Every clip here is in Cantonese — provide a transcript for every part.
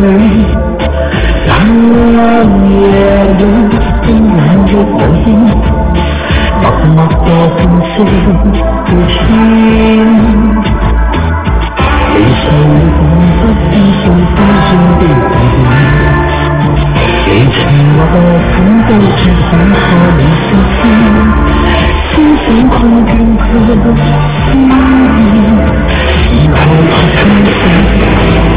里，冷夜裏冰冷的兩肩，默默墮半聲嘅天。你說你懂得珍惜風中的地點，你情我感到絕恐怕你失天。思想困倦卻思念，然後怕清醒。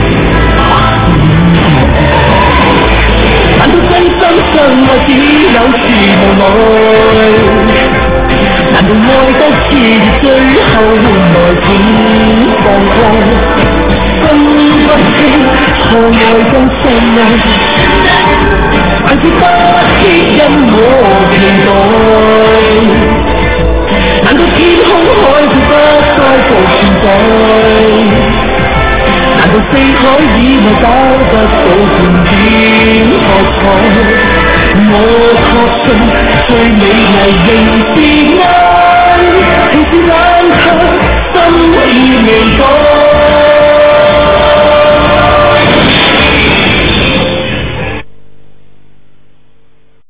難道真心相愛只有時無奈？難道愛得熾熱最後換來請放開？分不清錯愛跟相愛，還是不知因我期待？難道天空海闊不再復存在？難道四海以外找不到半點喝彩？我確信最美麗